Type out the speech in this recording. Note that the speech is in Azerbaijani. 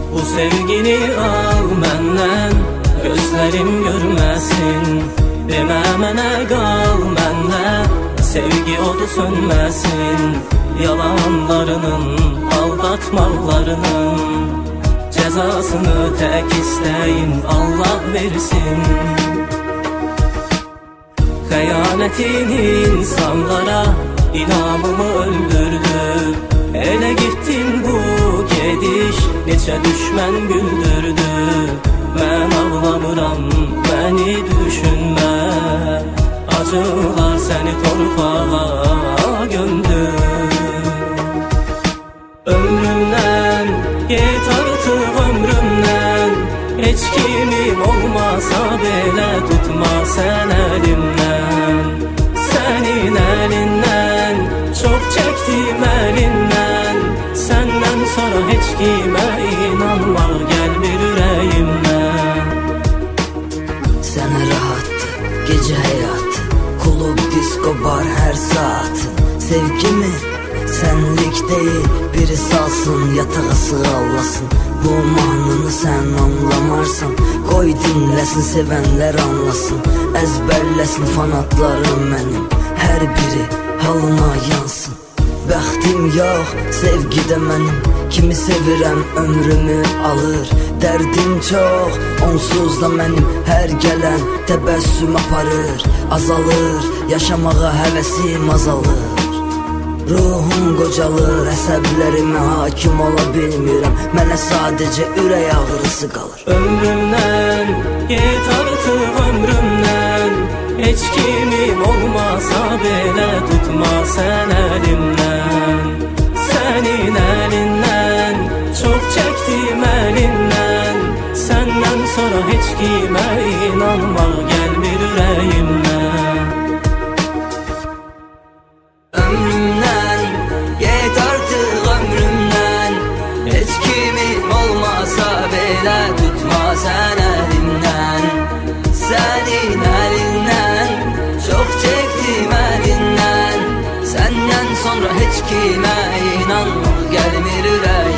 Bu sevgini al məndən, gözlərim görməsin. Demə mənə qal məndə, sevgi odu sönməsin. Yalanlarının, aldatmalarının cəzasını tək istəyin Allah versin. Xəyanətin insanlara inamımı öldürdü. Elə gittin bu gediş, neçə düşmən güldürdü. Mən ağlamıram, məni düşünmə, acılar səni torpağa gömdü. Ömrümdən, get artıq ömrümdən, heç kimim olmasa belə tutma sən əlimdən. Sənin əlindən, çox çəkdim əlindən, səndən sonra heç kimə inanma gəlmir ürəyimdən. Sənə rahatdır, gecə həyatı, klub, disko, bar hər saatın. Sevgimi sənlik deyil, biri salsın, yatağa sığallasın. Bu mahnını sən anlamarsan, qoy dinləsin, sevənlər anlasın. Əzbərləsin fanatlarım mənim, hər biri halına yansın. Bəxtim yox, sevgidə mənim, kimi sevirəm ömrümü alır. Dərdim çox, onsuz da mənim, hər gələn təbəssüm aparır. Azalır, yaşamağa həvəsim azalır. Ruhum qocalır, əsəblərimə hakim ola bilmirəm. Mənə sadəcə ürək ağrısı qalır. Ömrümdən, get artıq ömrümdən, heç kimim olmasa belə tutma sən əlimdən. Sənin əlindən, çox çəkdim əlindən, səndən sonra heç kimə inanmaq gəlmir ürəyimdən. Ömrümdən, get artıq ömrümdən, heç kimim olmasa belə tutma sən əlimdən. Sənin əlindən, çox çəkdim əlindən, səndən sonra heç kimə inanmaq gəlmir ürəyimdən.